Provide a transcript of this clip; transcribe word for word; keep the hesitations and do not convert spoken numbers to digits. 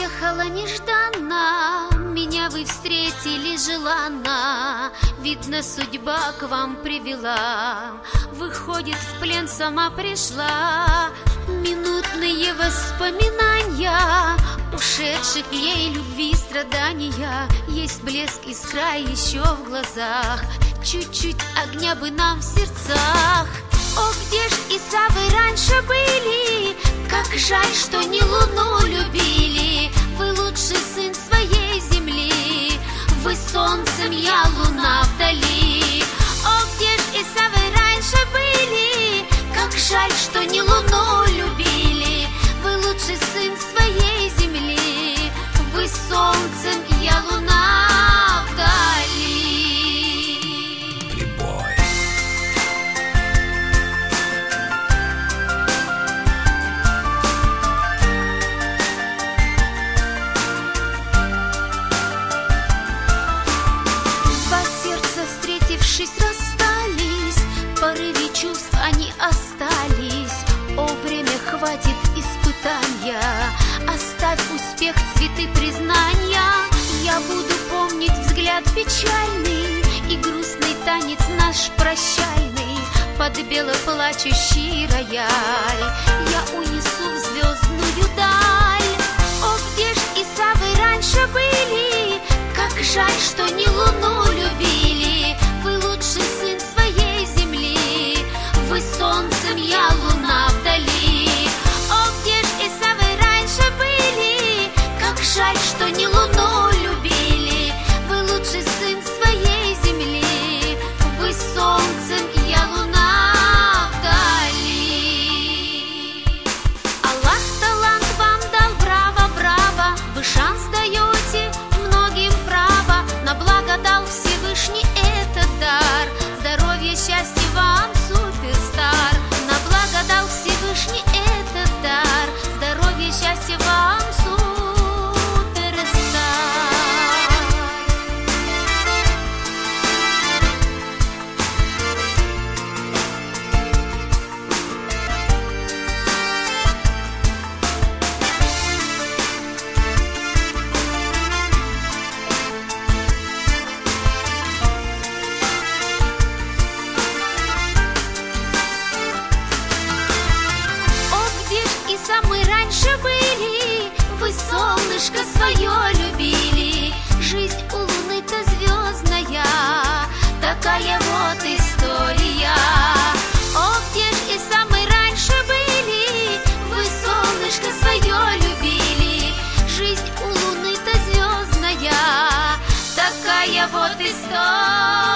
приехала нежданно, меня вы встретили желанно. Видно, судьба к вам привела, выходит, в плен сама пришла. Минутные воспоминания ушедших ей любви страдания. Есть блеск искра еще в глазах, чуть-чуть огня бы нам в сердцах. О, где ж Иса вы раньше были? Как жаль, что не луну любили. Вы лучший сын своей земли, вы солнцем, я луна вдали. О, где ж Иса вы раньше были? Как жаль, что не луну любили. Вы лучший сын своей земли, вы солнцем, я луна вдали. Расстались, в порыве чувств они остались. О, время, хватит испытания, оставь успех, цветы признания. Я буду помнить взгляд печальный и грустный танец наш прощальный под белоплачущий рояль. Я унесу в звездную даль. О, где ж Иса вы раньше были? Как жаль, что не луну любили. Вы лучший сын своей земли, вы солнцем, я луна вдали. О, где ж Иса вы раньше были? Как жаль, что не луну любили. Вы лучший сын своей земли, вы солнцем, я луна вдали. Аллах талант вам дал, браво, браво. Вы шанс даете многим право, на благо дал Всевышний этот дар. Здоровье, счастье вам, суперстар. На благо дал Всевышний этот дар. Здоровье, счастье вам, суперстар. Мы раньше были, вы солнышко свое любили. Жизнь у луны-то звездная, такая вот история. О, где ж Иса мы раньше были? Вы солнышко свое любили. Жизнь у луны-то звездная, такая вот история.